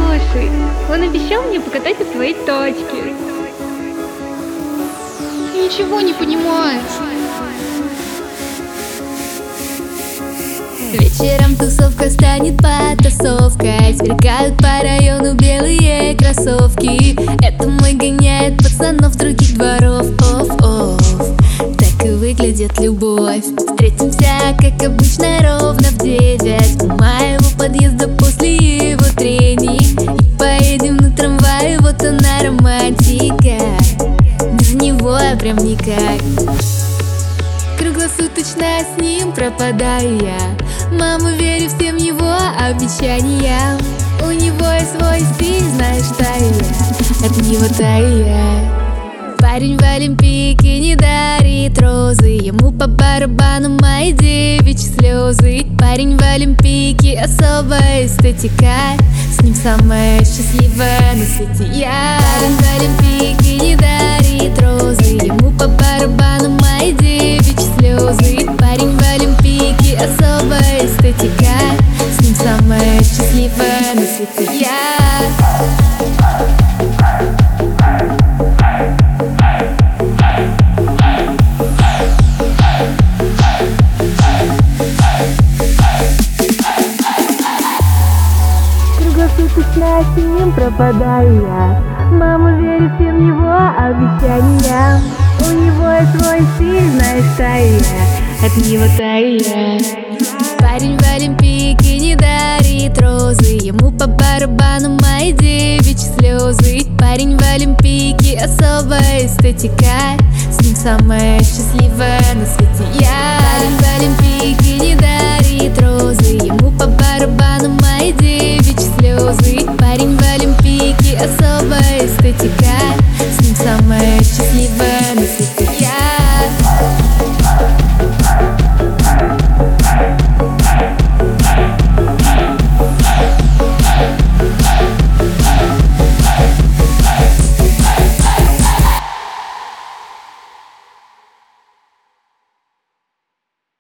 хороший. Он обещал мне покатать на своей тачке. Ты ничего не понимаешь. Вечером тусовка станет потасовкой. Сверкают по району белые кроссовки. Это мой гоняет пацанов других дворов. Оф-оф, так и выглядит любовь. Встретимся, как обычно, ровно в 9 у моего подъезда после его трений. И поедем на трамвае, вот она романтика. Без него я прям никак. Круглосуточно с ним пропадаю я. Мама, верю всем его обещаниям. У него есть свой стиль, знаешь, тая. От него тая. Парень в Олимпийке не дарит розы. Ему по барабану мои девичьи слезы. Парень в Олимпийке особая эстетика. С ним самая счастливая на свете я. Парень в Олимпийке не дарит розы. Ему по барабану мои девичьи слезы. Парень в Олимпийке особая эстетика. С ним самая счастливая на свете я. Круглосуточно с ним пропадаю я. Мама, верю всем его обещаниям. У него есть свой стиль, знаешь, тая. От него тая. Парень в Олимпийке не дарит розы. Ему по барабану мои девичьи слезы. Парень в Олимпийке особая эстетика. С ним самая счастливая на свете я. Парень в Олимпийке не дарит розы. Ему по барабану мои девичьи слезы. Парень в Олимпийке особая эстетика. С ним самая счастливая на свете.